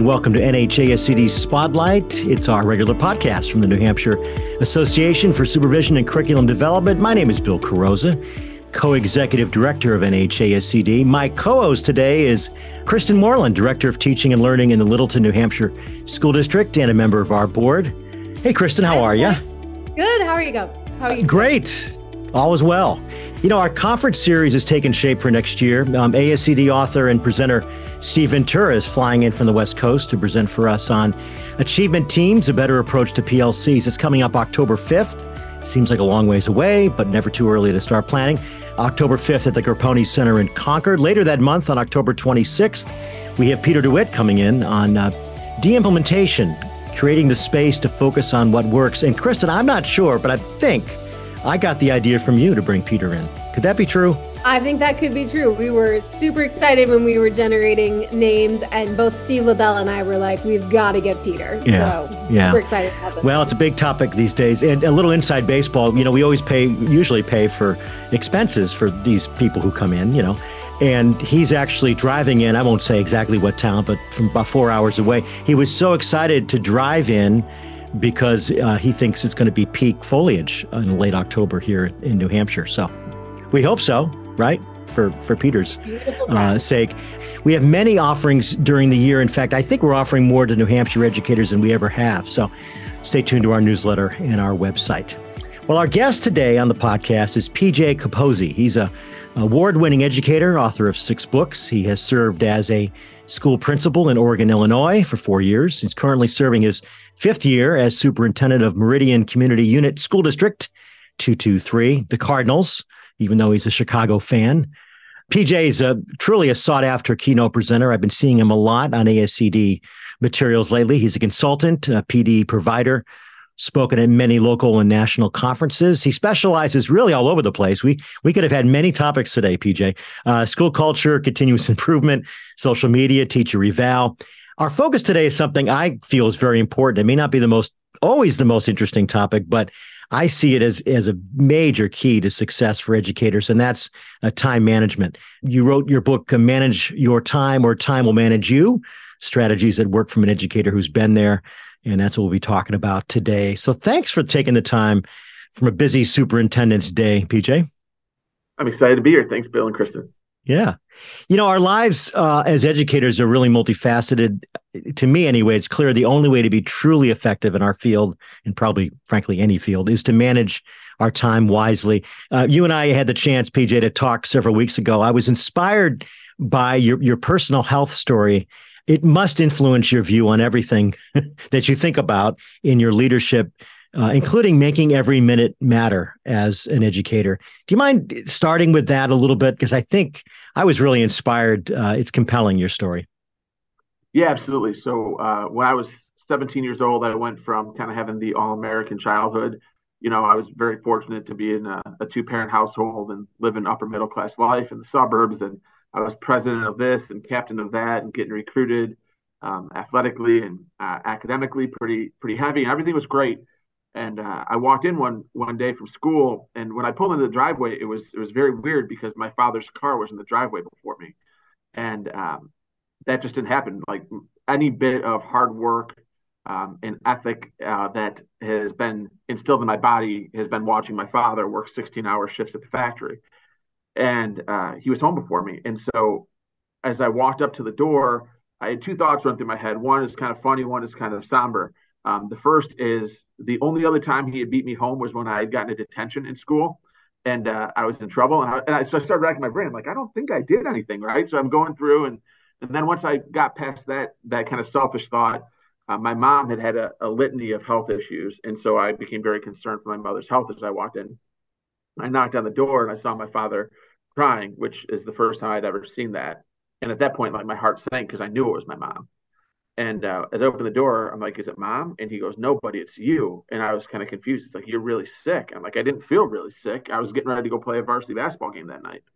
and welcome to NHASCD Spotlight. It's our regular podcast from the New Hampshire Association for Supervision and Curriculum Development. My name is Bill Carosa, co-executive director of NHASCD. My co-host today is Kristen Moreland, director of teaching and learning in the Littleton, New Hampshire School District and a member of our board. Hey, Kristen, how are you? Good. How are you going? How are you? Great. All is well. You know, our conference series has taken shape for next year. ASCD author and presenter Steve Ventura is flying in from the West Coast to present for us on Achievement Teams, a better approach to PLCs. It's coming up October 5th. Seems like a long ways away, but never too early to start planning. October 5th at the Garpone Center in Concord. Later that month, on October 26th, we have Peter DeWitt coming in on de-implementation, creating the space to focus on what works. And Kristen, I'm not sure, but I think I got the idea from you to bring Peter in. Could that be true? I think that could be true. We were super excited when we were generating names, and both Steve LaBelle and I were like, we've got to get Peter. We're excited about this. Well, it's a big topic these days. And a little inside baseball, you know, we always usually pay for expenses for these people who come in, you know. And he's actually driving in, I won't say exactly what town, but from about 4 hours away. He was so excited to drive in because he thinks it's going to be peak foliage in late October here in New Hampshire. So we hope so, right? For Peter's sake. We have many offerings during the year. In fact, I think we're offering more to New Hampshire educators than we ever have. So stay tuned to our newsletter and our website. Well, our guest today on the podcast is PJ Capozzi. He's a award-winning educator, author of 6 books. He has served as a school principal in Oregon, Illinois for 4 years. He's currently serving his 5th year as superintendent of Meridian Community Unit School District 223, the Cardinals, even though he's a Chicago fan. PJ is truly a sought-after keynote presenter. I've been seeing him a lot on ASCD materials lately. He's a consultant, a PD provider, spoken at many local and national conferences. He specializes really all over the place. We could have had many topics today, PJ. School culture, continuous improvement, social media, teacher eval. Our focus today is something I feel is very important. It may not be always the most interesting topic, but I see it as a major key to success for educators, and that's time management. You wrote your book, Manage Your Time or Time Will Manage You, strategies that work from an educator who's been there. And that's what we'll be talking about today. So thanks for taking the time from a busy superintendent's day, PJ. I'm excited to be here. Thanks, Bill and Kristen. Yeah. You know, our lives as educators are really multifaceted. To me, anyway, it's clear the only way to be truly effective in our field, and probably, frankly, any field, is to manage our time wisely. You and I had the chance, PJ, to talk several weeks ago. I was inspired by your personal health story. It must influence your view on everything that you think about in your leadership, including making every minute matter as an educator. Do you mind starting with that a little bit? Because I think I was really inspired. It's compelling, your story. Yeah, absolutely. So when I was 17 years old, I went from kind of having the all-American childhood. You know, I was very fortunate to be in a 2-parent household and live an upper middle class life in the suburbs. And I was president of this and captain of that and getting recruited athletically and academically pretty heavy. Everything was great. And I walked in one day from school, and when I pulled into the driveway, it was very weird because my father's car was in the driveway before me. And that just didn't happen. Like any bit of hard work and ethic that has been instilled in my body has been watching my father work 16-hour shifts at the factory. And he was home before me. And so as I walked up to the door, I had 2 thoughts run through my head. One is kind of funny. One is kind of somber. The first is the only other time he had beat me home was when I had gotten a detention in school and I was in trouble. So I started racking my brain. I'm like, I don't think I did anything, right? So I'm going through. And then once I got past that kind of selfish thought, my mom had a litany of health issues. And so I became very concerned for my mother's health as I walked in. I knocked on the door and I saw my father crying, which is the first time I'd ever seen that. And at that point, like my heart sank because I knew it was my mom. And as I opened the door, I'm like, is it mom? And he goes, no, buddy, it's you. And I was kind of confused. It's like, you're really sick. I'm like, I didn't feel really sick. I was getting ready to go play a varsity basketball game that night.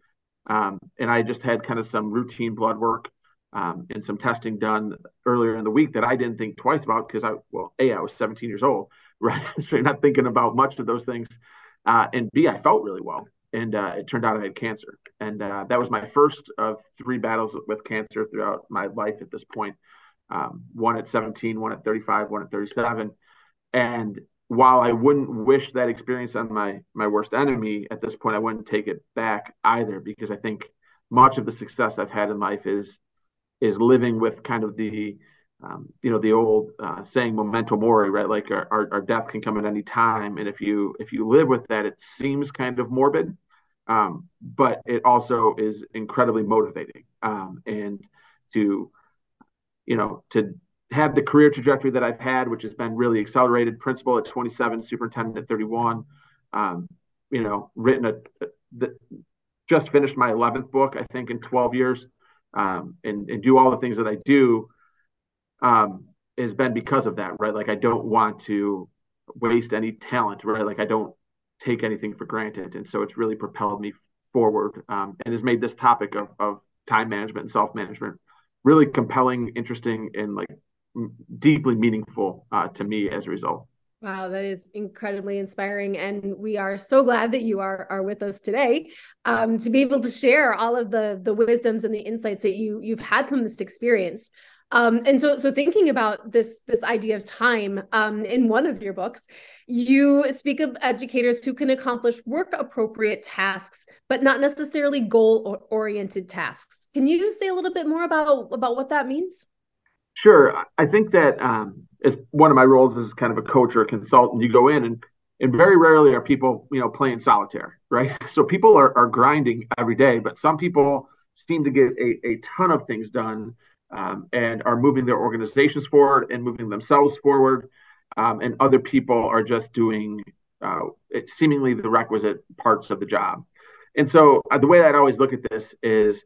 And I just had kind of some routine blood work and some testing done earlier in the week that I didn't think twice about because I was 17 years old, right? So you're not thinking about much of those things. And B, I felt really well. And it turned out I had cancer. And that was my first of 3 battles with cancer throughout my life at this point. one at 17, one at 35, one at 37. And while I wouldn't wish that experience on my worst enemy at this point, I wouldn't take it back either, because I think much of the success I've had in life is living with kind of the the old saying memento mori, right? Like our death can come at any time, and if you live with that, it seems kind of morbid, but it also is incredibly motivating, and to to have the career trajectory that I've had, which has been really accelerated. Principal at 27, superintendent at 31. Written just finished my 11th book, I think, in 12 years, and do all the things that I do, has been because of that, right? Like, I don't want to waste any talent, right? Like, I don't take anything for granted, and so it's really propelled me forward, and has made this topic of time management and self-management really compelling, interesting, and like deeply meaningful to me as a result. Wow, that is incredibly inspiring. And we are so glad that you are with us today, to be able to share all of the wisdoms and the insights that you've had from this experience. And so thinking about this idea of time, in one of your books, you speak of educators who can accomplish work appropriate tasks, but not necessarily goal oriented tasks. Can you say a little bit more about what that means? Sure. I think that as one of my roles as kind of a coach or a consultant, you go in and very rarely are people, playing solitaire, right? So people are grinding every day, but some people seem to get a ton of things done, and are moving their organizations forward and moving themselves forward. And other people are just doing seemingly the requisite parts of the job. And so the way I'd always look at this is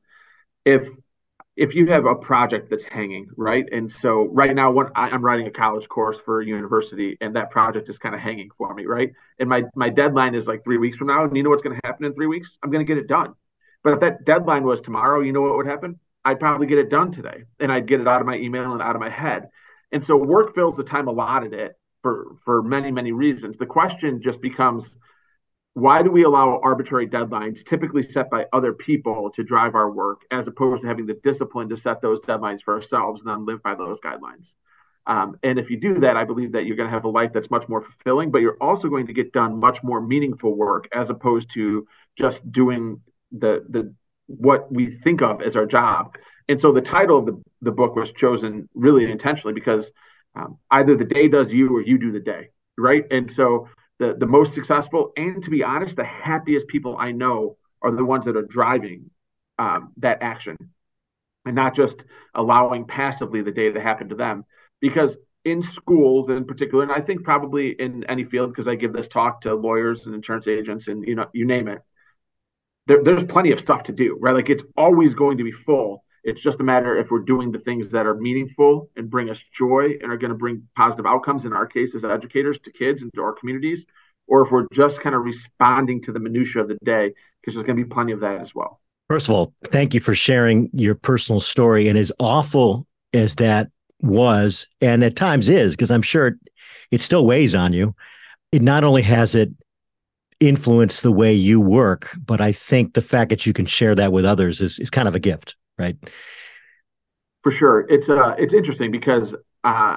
if you have a project that's hanging, right? And so right now, I'm writing a college course for a university, and that project is kind of hanging for me, right? And my deadline is like 3 weeks from now, and you know what's going to happen in 3 weeks? I'm going to get it done. But if that deadline was tomorrow, you know what would happen? I'd probably get it done today, and I'd get it out of my email and out of my head. And so work fills the time allotted it for many, many reasons. The question just becomes, why do we allow arbitrary deadlines, typically set by other people, to drive our work, as opposed to having the discipline to set those deadlines for ourselves and then live by those guidelines? And if you do that, I believe that you're going to have a life that's much more fulfilling, but you're also going to get done much more meaningful work, as opposed to just doing the what we think of as our job. And so the title of the book was chosen really intentionally, because either the day does you or you do the day, right? And so the most successful, and to be honest, the happiest people I know are the ones that are driving that action, and not just allowing passively the day to happen to them. Because in schools in particular, and I think probably in any field, because I give this talk to lawyers and insurance agents and you name it, there's plenty of stuff to do, right? Like, it's always going to be full. It's just a matter if we're doing the things that are meaningful and bring us joy and are going to bring positive outcomes, in our case as educators, to kids and to our communities, or if we're just kind of responding to the minutia of the day, because there's going to be plenty of that as well. First of all, thank you for sharing your personal story. And as awful as that was, and at times is, because I'm sure it still weighs on you, it not only has it influenced the way you work, but I think the fact that you can share that with others is kind of a gift. Right. For sure. It's interesting because, and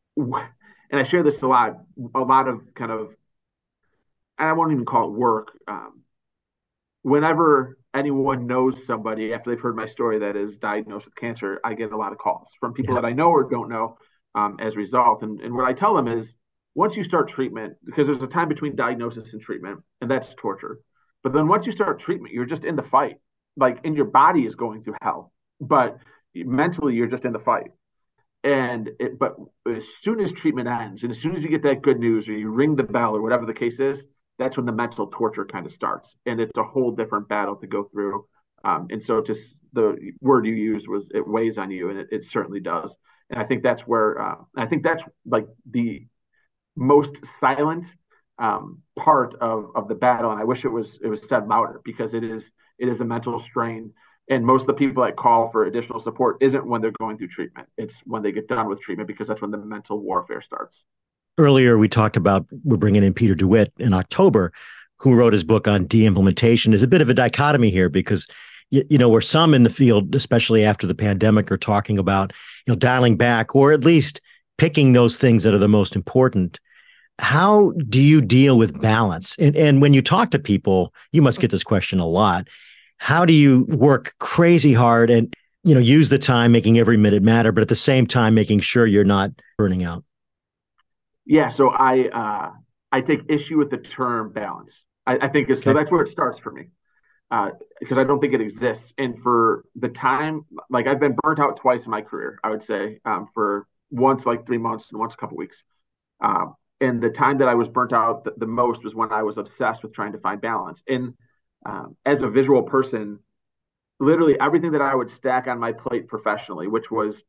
I share this a lot of kind of, and I won't even call it work. Whenever anyone knows somebody after they've heard my story that is diagnosed with cancer, I get a lot of calls from people that I know or don't know, as a result. And what I tell them is, once you start treatment, because there's a time between diagnosis and treatment, and that's torture. But then once you start treatment, you're just in the fight. Like, and your body is going through hell, but mentally you're just in the fight. But as soon as treatment ends, and as soon as you get that good news, or you ring the bell, or whatever the case is, that's when the mental torture kind of starts, and it's a whole different battle to go through. And so, just the word you used was, it weighs on you, and it certainly does. And I think that's where that's like the most silent part of the battle. And I wish it was said louder, because it is a mental strain. And most of the people that call for additional support isn't when they're going through treatment. It's when they get done with treatment, because that's when the mental warfare starts. Earlier, we talked about, we're bringing in Peter DeWitt in October, who wrote his book on de-implementation. There's a bit of a dichotomy here, because where some in the field, especially after the pandemic, are talking about, dialing back or at least picking those things that are the most important. How do you deal with balance? And when you talk to people, you must get this question a lot. How do you work crazy hard and, use the time, making every minute matter, but at the same time, making sure you're not burning out? Yeah. So I take issue with the term balance. I think so that's where it starts for me. Because I don't think it exists. And for the time, like I've been burnt out twice in my career, I would say, for once like 3 months and once a couple weeks. And the time that I was burnt out the most was when I was obsessed with trying to find balance. And as a visual person, literally everything that I would stack on my plate professionally, which was,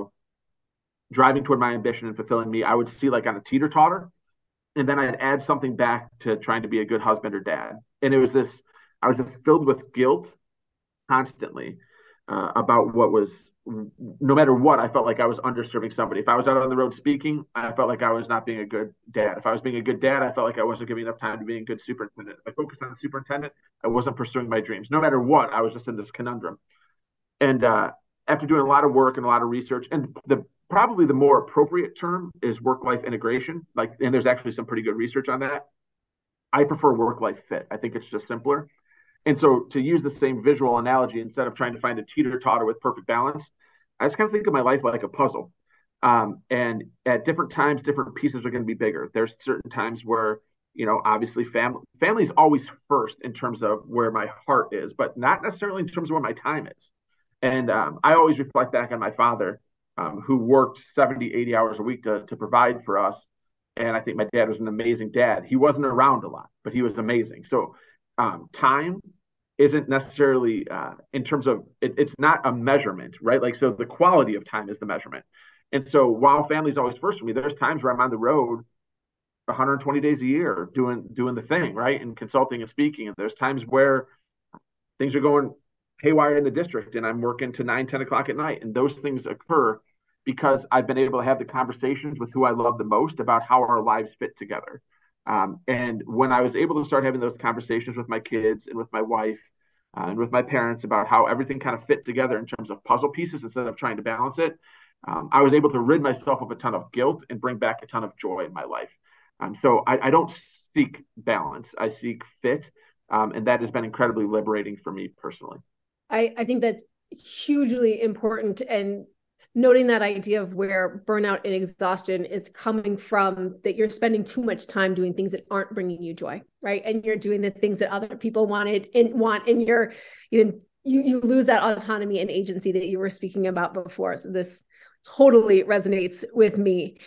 driving toward my ambition and fulfilling me, I would see like on a teeter totter. And then I'd add something back to trying to be a good husband or dad. And I was just filled with guilt constantly about what was, no matter what, I felt like I was underserving somebody. If I was out on the road speaking, I felt like I was not being a good dad. If I was being a good dad, I felt like I wasn't giving enough time to being a good superintendent. If I focused on the superintendent, I wasn't pursuing my dreams. No matter what, I was just in this conundrum. And after doing a lot of work and a lot of research, and probably the more appropriate term is work-life integration. And there's actually some pretty good research on that. I prefer work-life fit. I think it's just simpler. And so to use the same visual analogy, instead of trying to find a teeter-totter with perfect balance, I just kind of think of my life like a puzzle. And at different times, different pieces are going to be bigger. There's certain times where, obviously family is always first in terms of where my heart is, but not necessarily in terms of where my time is. And I always reflect back on my father, who worked 70, 80 hours a week to provide for us. And I think my dad was an amazing dad. He wasn't around a lot, but he was amazing. So time isn't necessarily in terms of it's not a measurement, right? Like, so the quality of time is the measurement. And so while family's always first for me, there's times where I'm on the road 120 days a year doing the thing, right? And consulting and speaking. And there's times where things are going haywire in the district and I'm working to 9, 10 o'clock at night. And those things occur because I've been able to have the conversations with who I love the most about how our lives fit together. And when I was able to start having those conversations with my kids and with my wife and with my parents about how everything kind of fit together in terms of puzzle pieces instead of trying to balance it, I was able to rid myself of a ton of guilt and bring back a ton of joy in my life. So I don't seek balance, I seek fit. And that has been incredibly liberating for me personally. I think that's hugely important, and noting that idea of where burnout and exhaustion is coming from, that you're spending too much time doing things that aren't bringing you joy, right? And you're doing the things that other people want, and you lose that autonomy and agency that you were speaking about before. So this totally resonates with me.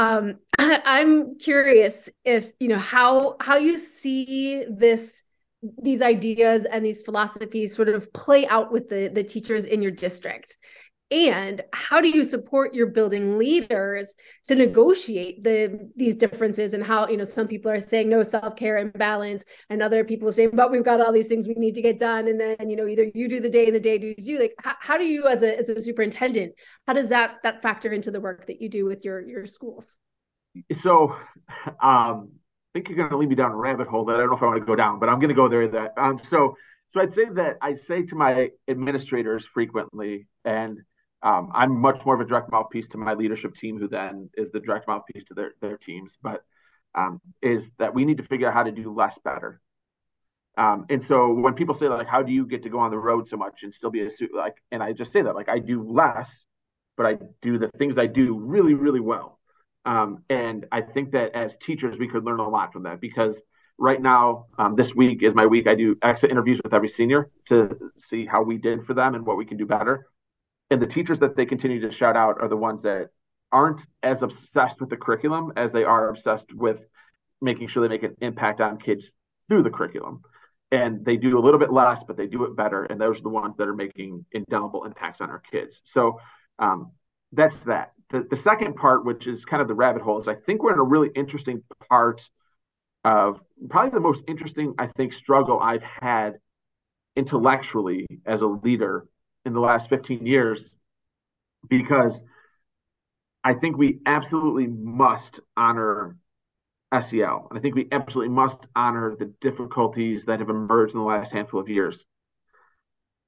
I'm curious if, how you see these ideas and these philosophies sort of play out with the teachers in your district. And how do you support your building leaders to negotiate these differences, and how, some people are saying no self-care and balance, and other people are saying, but we've got all these things we need to get done. And then, either you do the day and the day does you. Like, how do you, as a superintendent, how does that factor into the work that you do with your schools? So, I think you're going to lead me down a rabbit hole that I don't know if I want to go down, but I'm going to go there. So I'd say that I say to my administrators frequently, and I'm much more of a direct mouthpiece to my leadership team, who then is the direct mouthpiece to their teams, but is that we need to figure out how to do less better. And so when people say, like, how do you get to go on the road so much and still be and I just say that, like, I do less, but I do the things I do really, really well. And I think that as teachers, we could learn a lot from that, because right now, this week is my week. I do exit interviews with every senior to see how we did for them and what we can do better. And the teachers that they continue to shout out are the ones that aren't as obsessed with the curriculum as they are obsessed with making sure they make an impact on kids through the curriculum. And they do a little bit less, but they do it better. And those are the ones that are making indelible impacts on our kids. So that's that. The second part, which is kind of the rabbit hole, is I think we're in a really interesting part of probably the most interesting, I think, struggle I've had intellectually as a leader in the last 15 years, because I think we absolutely must honor SEL. And I think we absolutely must honor the difficulties that have emerged in the last handful of years.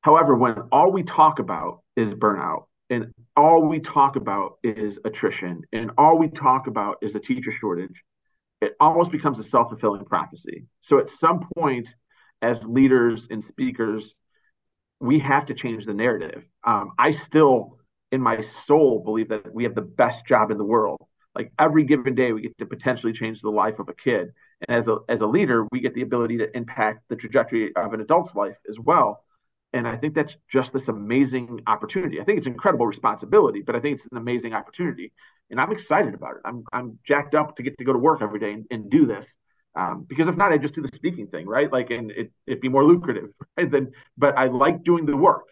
However, when all we talk about is burnout, and all we talk about is attrition, and all we talk about is a teacher shortage, it almost becomes a self-fulfilling prophecy. So at some point, as leaders and speakers, we have to change the narrative. I still, in my soul, believe that we have the best job in the world. Like every given day, we get to potentially change the life of a kid. And as a leader, we get the ability to impact the trajectory of an adult's life as well. And I think that's just this amazing opportunity. I think it's incredible responsibility, but I think it's an amazing opportunity. And I'm excited about it. I'm jacked up to get to go to work every day and do this. Because if not, I just do the speaking thing, right? Like, and it'd be more lucrative, right? But I like doing the work.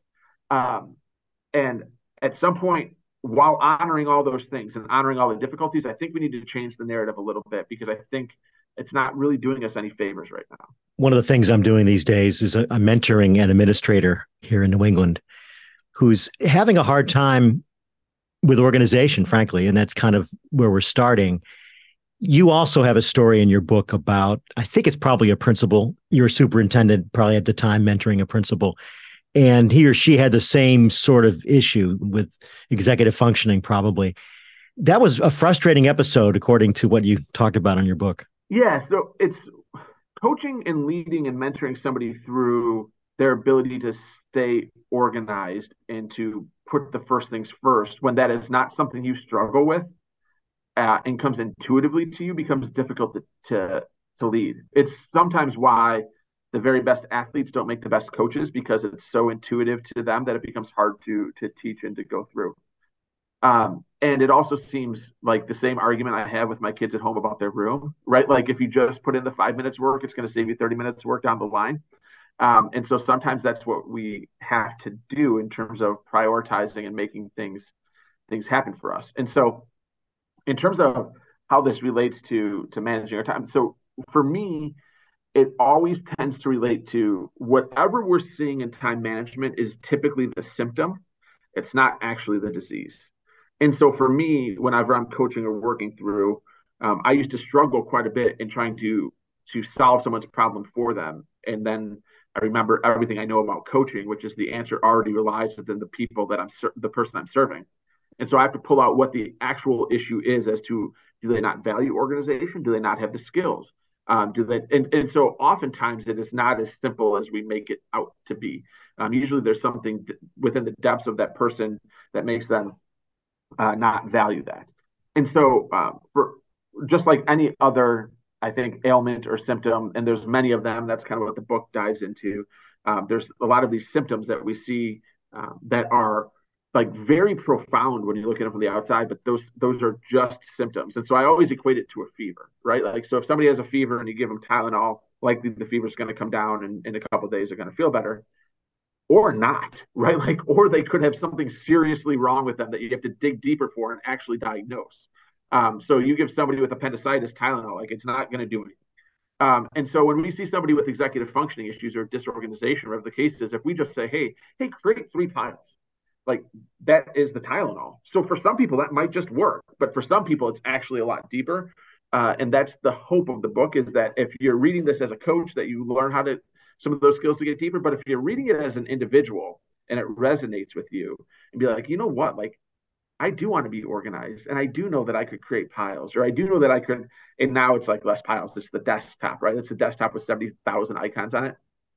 And at some point, while honoring all those things and honoring all the difficulties, I think we need to change the narrative a little bit, because I think it's not really doing us any favors right now. One of the things I'm doing these days is I'm mentoring an administrator here in New England who's having a hard time with organization, frankly, and that's kind of where we're starting. You also have a story in your book about, I think it's probably a principal. You're a superintendent, probably at the time mentoring a principal, and he or she had the same sort of issue with executive functioning, probably. That was a frustrating episode, according to what you talked about in your book. Yeah, so it's coaching and leading and mentoring somebody through their ability to stay organized and to put the first things first when that is not something you struggle with. And comes intuitively to you, becomes difficult to lead. It's sometimes why the very best athletes don't make the best coaches, because it's so intuitive to them that it becomes hard to teach and to go through. And it also seems like the same argument I have with my kids at home about their room, right? Like if you just put in the 5 minutes work, it's going to save you 30 minutes work down the line. And so sometimes that's what we have to do in terms of prioritizing and making things happen for us. And so in terms of how this relates to managing our time, so for me, it always tends to relate to whatever we're seeing in time management is typically the symptom. It's not actually the disease. And so for me, whenever I'm coaching or working through, I used to struggle quite a bit in trying to solve someone's problem for them. And then I remember everything I know about coaching, which is the answer already relies within the people that the person I'm serving. And so I have to pull out what the actual issue is as to, do they not value organization? Do they not have the skills? And so oftentimes it is not as simple as we make it out to be. Usually there's something within the depths of that person that makes them not value that. And so for just like any other, I think, ailment or symptom, and there's many of them, that's kind of what the book dives into. There's a lot of these symptoms that we see that are like very profound when you look at them from the outside, but those are just symptoms. And so I always equate it to a fever, right? Like, so if somebody has a fever and you give them Tylenol, likely the fever is going to come down, and in a couple of days they're going to feel better, or not, right? Like, or they could have something seriously wrong with them that you have to dig deeper for and actually diagnose. So you give somebody with appendicitis Tylenol, like it's not going to do anything. And so when we see somebody with executive functioning issues or disorganization, or whatever the case is, if we just say, hey, create 3 piles, like that is the Tylenol. So for some people that might just work, but for some people it's actually a lot deeper. And that's the hope of the book, is that if you're reading this as a coach, that you learn how to, some of those skills to get deeper. But if you're reading it as an individual and it resonates with you, and be like, you know what, like I do want to be organized, and I do know that I could create piles, or I do know that I could, and now it's like less piles. It's the desktop, right? It's a desktop with 70,000 icons on it.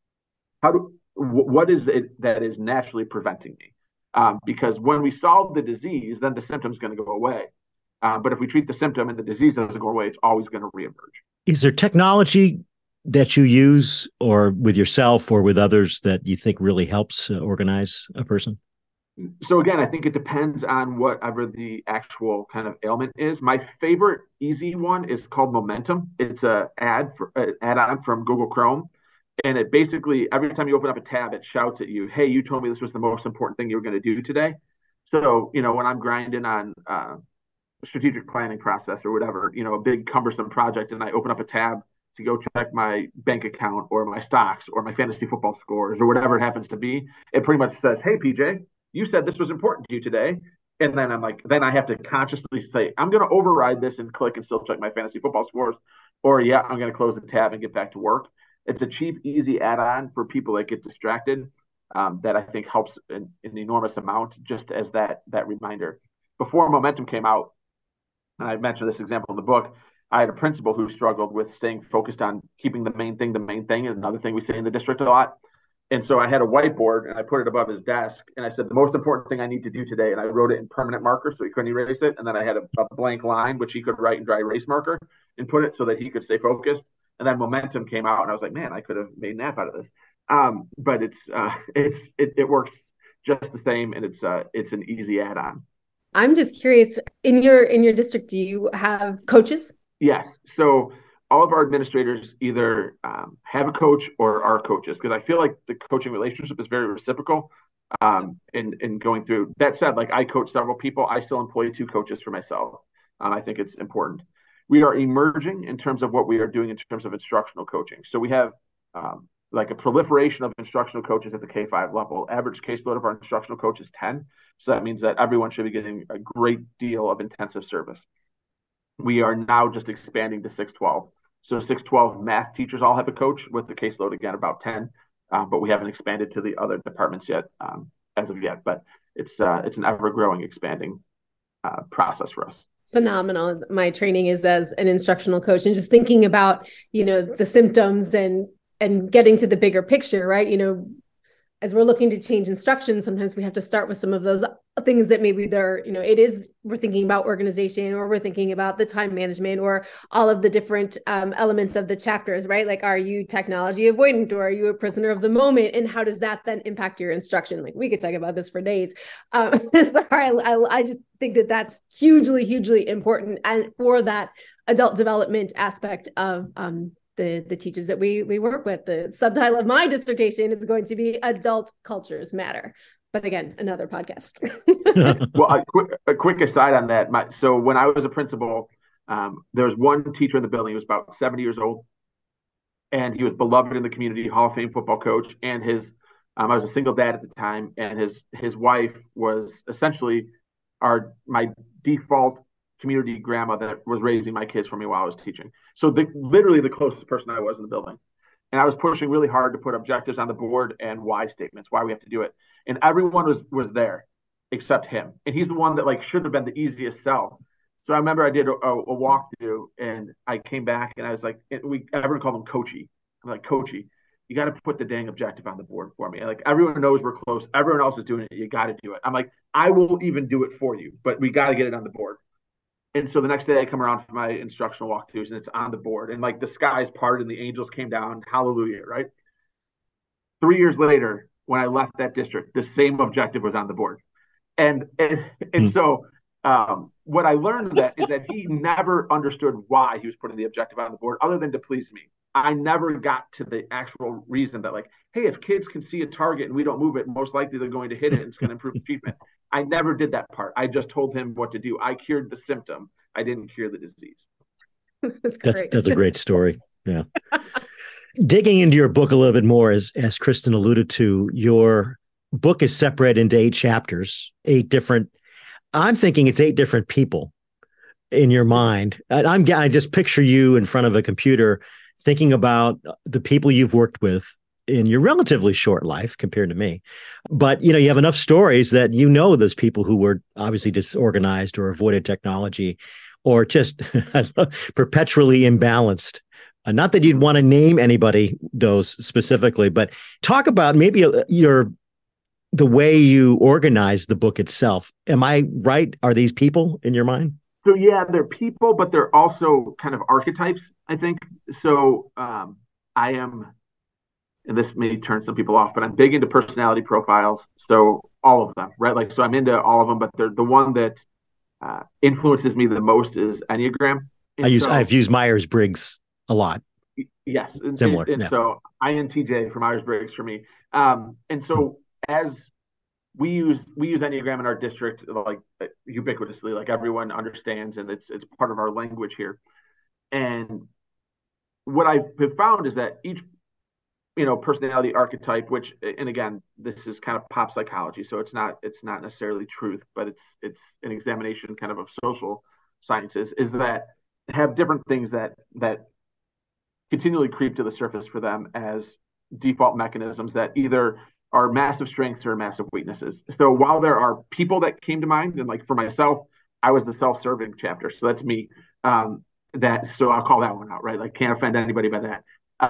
What is it that is naturally preventing me? Because when we solve the disease, then the symptom's going to go away. But if we treat the symptom and the disease doesn't go away, it's always going to reemerge. Is there technology that you use, or with yourself or with others, that you think really helps organize a person? So again, I think it depends on whatever the actual kind of ailment is. My favorite easy one is called Momentum. It's an add-on from Google Chrome. And it basically, every time you open up a tab, it shouts at you, hey, you told me this was the most important thing you were going to do today. So, when I'm grinding on strategic planning process or whatever, a big cumbersome project, and I open up a tab to go check my bank account or my stocks or my fantasy football scores or whatever it happens to be, it pretty much says, hey, PJ, you said this was important to you today. And then I'm like, then I have to consciously say, I'm going to override this and click and still check my fantasy football scores. Or yeah, I'm going to close the tab and get back to work. It's a cheap, easy add-on for people that get distracted. that I think helps in an enormous amount, just as that reminder. Before Momentum came out, and I mentioned this example in the book, I had a principal who struggled with staying focused on keeping the main thing, and another thing we say in the district a lot. And so I had a whiteboard and I put it above his desk and I said, the most important thing I need to do today. And I wrote it in permanent marker so he couldn't erase it. And then I had a blank line, which he could write in dry erase marker and put it so that he could stay focused. And then Momentum came out and I was like, man, I could have made an app out of this. But it works just the same. And it's an easy add-on. I'm just curious, in your district, do you have coaches? Yes. So all of our administrators either have a coach or are coaches, because I feel like the coaching relationship is very reciprocal. In going through that said, like I coach several people, I still employ 2 coaches for myself. I think it's important. We are emerging in terms of what we are doing in terms of instructional coaching. So we have like a proliferation of instructional coaches at the K-5 level. Average caseload of our instructional coach is 10. So that means that everyone should be getting a great deal of intensive service. We are now just expanding to 612. So 612 math teachers all have a coach with the caseload, again, about 10, but we haven't expanded to the other departments yet as of yet. But it's an ever-growing, expanding process for us. Phenomenal. My training is as an instructional coach, and just thinking about, the symptoms and getting to the bigger picture, right? As we're looking to change instruction, sometimes we have to start with some of those things that maybe we're thinking about organization, or we're thinking about the time management, or all of the different elements of the chapters, right? Like, are you technology avoidant, or are you a prisoner of the moment? And how does that then impact your instruction? Like, we could talk about this for days. I just think that that's hugely, hugely important, and for that adult development aspect of the teachers that we work with. The subtitle of my dissertation is going to be Adult Cultures Matter. But again, another podcast. Well, a quick aside on that. So when I was a principal, there was one teacher in the building. He was about 70 years old, and he was beloved in the community, Hall of Fame football coach. And I was a single dad at the time, and his wife was essentially my default community grandma that was raising my kids for me while I was teaching. So literally the closest person I was in the building. And I was pushing really hard to put objectives on the board and why statements, why we have to do it. And everyone was there except him. And he's the one that should have been the easiest sell. So I remember I did a walkthrough, and I came back and I was like, everyone called him Coachy. I'm like, Coachy, you got to put the dang objective on the board for me. Like, everyone knows we're close. Everyone else is doing it. You got to do it. I'm like, I will even do it for you, but we got to get it on the board. And so the next day I come around for my instructional walkthroughs, and it's on the board, and the skies parted and the angels came down. Hallelujah. Right. 3 years later, when I left that district, the same objective was on the board. And so what I learned of that is that he never understood why he was putting the objective on the board other than to please me. I never got to the actual reason that, hey, if kids can see a target and we don't move it, most likely they're going to hit it and it's going to improve achievement. I never did that part. I just told him what to do. I cured the symptom. I didn't cure the disease. That's a great story. Yeah. Digging into your book a little bit more, as Kristen alluded to, your book is separated into 8 chapters, 8 different. I'm thinking it's 8 different people in your mind. I just picture you in front of a computer thinking about the people you've worked with in your relatively short life compared to me. But, you have enough stories that those people who were obviously disorganized or avoided technology or just perpetually imbalanced. Not that you'd want to name anybody, those specifically, but talk about maybe the way you organize the book itself. Am I right? Are these people in your mind? So yeah, they're people, but they're also kind of archetypes, I think. So I am, and this may turn some people off, but I'm big into personality profiles. So all of them, right? So I'm into all of them, but the one that influences me the most is Enneagram. I've used Myers-Briggs a lot. Yes. Similar. And so INTJ for Myers-Briggs for me. And so as we use Enneagram in our district, ubiquitously, everyone understands, and it's part of our language here. And what I have found is that each, personality archetype, which, and again, this is kind of pop psychology, so it's not necessarily truth, but it's an examination kind of social sciences, is that have different things that continually creep to the surface for them as default mechanisms that either are massive strengths or massive weaknesses. So while there are people that came to mind, and like for myself, I was the self-serving chapter. So that's me. So I'll call that one out, right? Like can't offend anybody by that.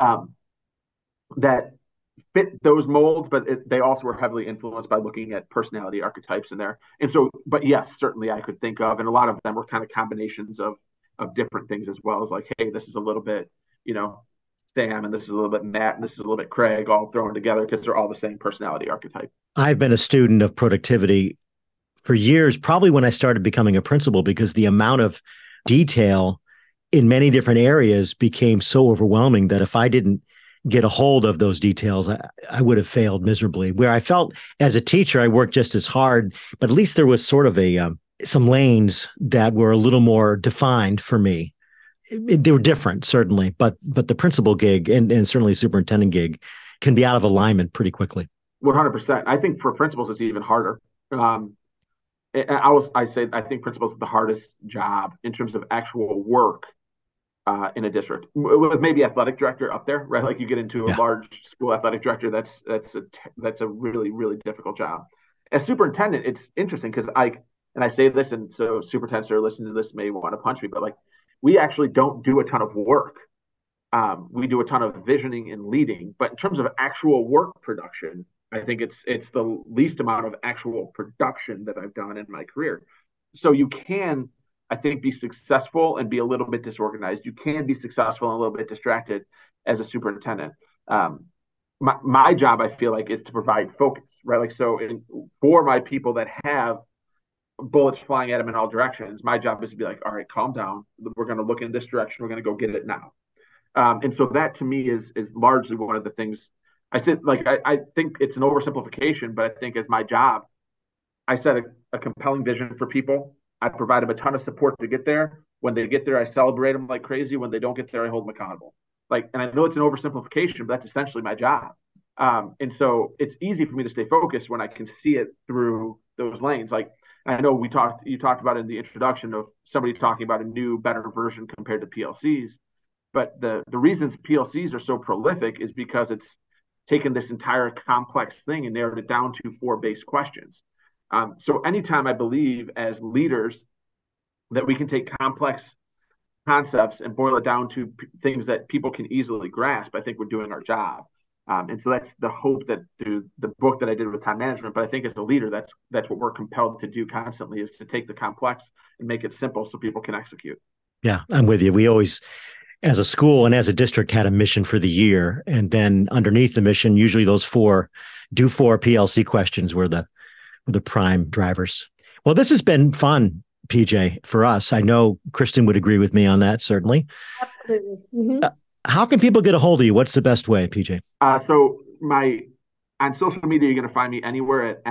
That fit those molds, but they also were heavily influenced by looking at personality archetypes in there. And so, but yes, certainly I could think of, and a lot of them were kind of combinations of different things as well as like, hey, this is a little bit, Sam, and this is a little bit Matt, and this is a little bit Craig, all thrown together because they're all the same personality archetype. I've been a student of productivity for years, probably when I started becoming a principal, because the amount of detail in many different areas became so overwhelming that if I didn't get a hold of those details, I would have failed miserably. Where I felt as a teacher, I worked just as hard, but at least there was sort of some lanes that were a little more defined for me. They were different, certainly, but the principal gig and certainly superintendent gig can be out of alignment pretty quickly. 100%. I think for principals, it's even harder. I think principals is the hardest job in terms of actual work in a district, with maybe athletic director up there, right? Like you get into a large school athletic director, that's a really, really difficult job. As superintendent, it's interesting because I say this, and so superintendents who are listening to this may want to punch me, but like we actually don't do a ton of work. We do a ton of visioning and leading, but in terms of actual work production, I think it's the least amount of actual production that I've done in my career. So you can, I think, be successful and be a little bit disorganized. You can be successful and a little bit distracted as a superintendent. My job, I feel like, is to provide focus, right? Like, so for my people that have bullets flying at them in all directions, my job is to be like, all right, calm down. We're going to look in this direction. We're going to go get it now. And so that to me is largely one of the things I said. Like, I think it's an oversimplification, but I think as my job, I set a compelling vision for people. I provide them a ton of support to get there. When they get there, I celebrate them like crazy. When they don't get there, I hold them accountable. Like, and I know it's an oversimplification, but that's essentially my job. And so it's easy for me to stay focused when I can see it through those lanes. Like, I know you talked about in the introduction of somebody talking about a new, better version compared to PLCs. But the reasons PLCs are so prolific is because it's taken this entire complex thing and narrowed it down to 4 base questions. So anytime I believe as leaders that we can take complex concepts and boil it down to things that people can easily grasp, I think we're doing our job. And so that's the hope that through the book that I did with time management. But I think as a leader, that's what we're compelled to do constantly, is to take the complex and make it simple so people can execute. Yeah, I'm with you. We always, as a school and as a district, had a mission for the year. And then underneath the mission, usually those 4 PLC questions were the prime drivers. Well, this has been fun, PJ, for us. I know Kristen would agree with me on that, certainly. Absolutely. Mm-hmm. How can people get a hold of you? What's the best way, PJ? So on social media, you're going to find me anywhere at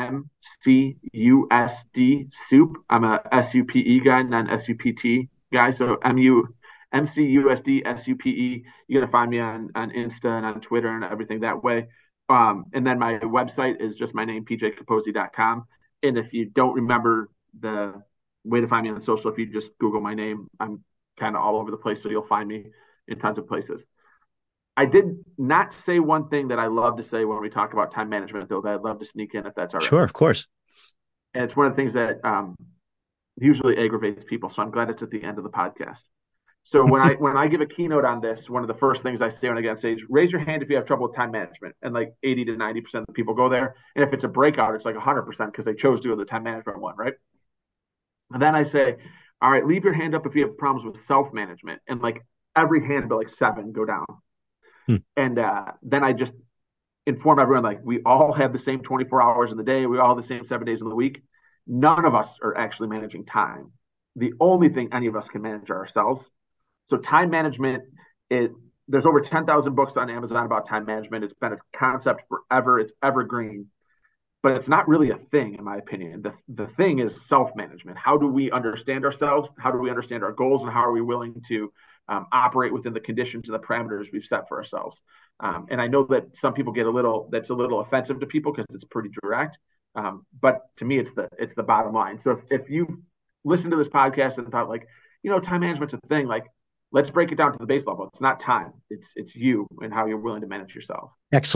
MCUSD Soup. I'm a SUPE guy, not an SUPT guy. So MCUSD SUPE. You're going to find me on Insta and on Twitter and everything that way. And then my website is just my name, pjcapozzi.com. And if you don't remember the way to find me on social, if you just Google my name, I'm kind of all over the place. So you'll find me in tons of places. I did not say one thing that I love to say when we talk about time management, though, that I'd love to sneak in if that's all right. Sure, of course. And it's one of the things that usually aggravates people. So I'm glad it's at the end of the podcast. So when I give a keynote on this, one of the first things I say when I get on stage, raise your hand if you have trouble with time management. And like 80 to 90% of the people go there. And if it's a breakout, it's like 100% because they chose to do the time management one, right? And then I say, all right, leave your hand up if you have problems with self-management. And like every hand but like 7 go down. And then I just inform everyone, like, we all have the same 24 hours in the day. We all have the same 7 days in the week. None of us are actually managing time. The only thing any of us can manage are ourselves. So time management, there's over 10,000 books on Amazon about time management. It's been a concept forever. It's evergreen. But it's not really a thing, in my opinion. The thing is self-management. How do we understand ourselves? How do we understand our goals? And how are we willing to operate within the conditions and the parameters we've set for ourselves? And I know that some people that's a little offensive to people because it's pretty direct. But to me, it's the bottom line. So if you've listened to this podcast and thought like, time management's a thing, like, let's break it down to the base level. It's not time. It's you and how you're willing to manage yourself. Excellent.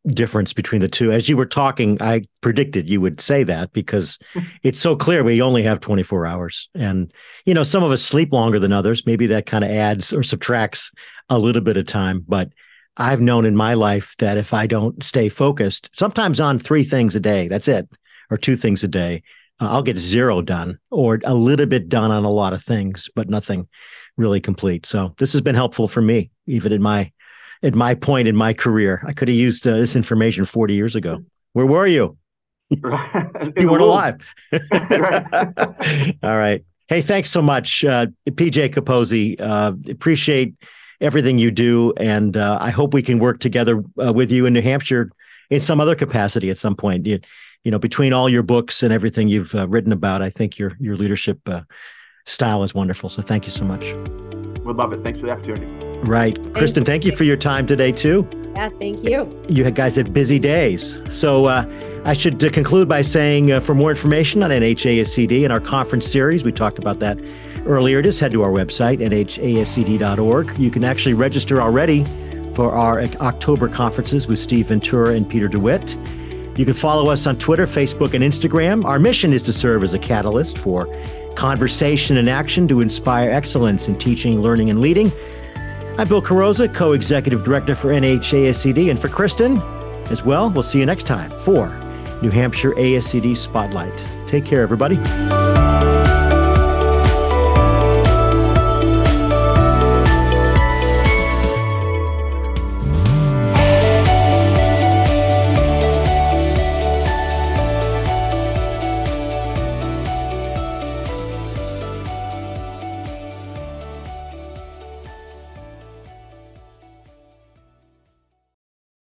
difference between the two. As you were talking, I predicted you would say that because it's so clear we only have 24 hours. And, some of us sleep longer than others. Maybe that kind of adds or subtracts a little bit of time. But I've known in my life that if I don't stay focused, sometimes on 3 things a day, that's it, or 2 things a day, I'll get 0 done or a little bit done on a lot of things, but nothing really complete. So this has been helpful for me, even at my point in my career. I could have used this information 40 years ago. Where were you? You weren't alive. All right. Hey, thanks so much, PJ Capozzi. Appreciate everything you do. And I hope we can work together with you in New Hampshire in some other capacity at some point. Between all your books and everything you've written about, I think your leadership style is wonderful. So thank you so much. We'd love it. Thanks for the opportunity. Right. Kristen, thank you for your time today, too. Yeah, thank you. You guys have busy days. So I should conclude by saying for more information on NHASCD and our conference series, we talked about that earlier, just head to our website, nhascd.org. You can actually register already for our October conferences with Steve Ventura and Peter DeWitt. You can follow us on Twitter, Facebook, and Instagram. Our mission is to serve as a catalyst for conversation and action to inspire excellence in teaching, learning, and leading. I'm Bill Carrozza, Co-Executive Director for NHASCD, and for Kristen as well. We'll see you next time for New Hampshire ASCD Spotlight. Take care, everybody.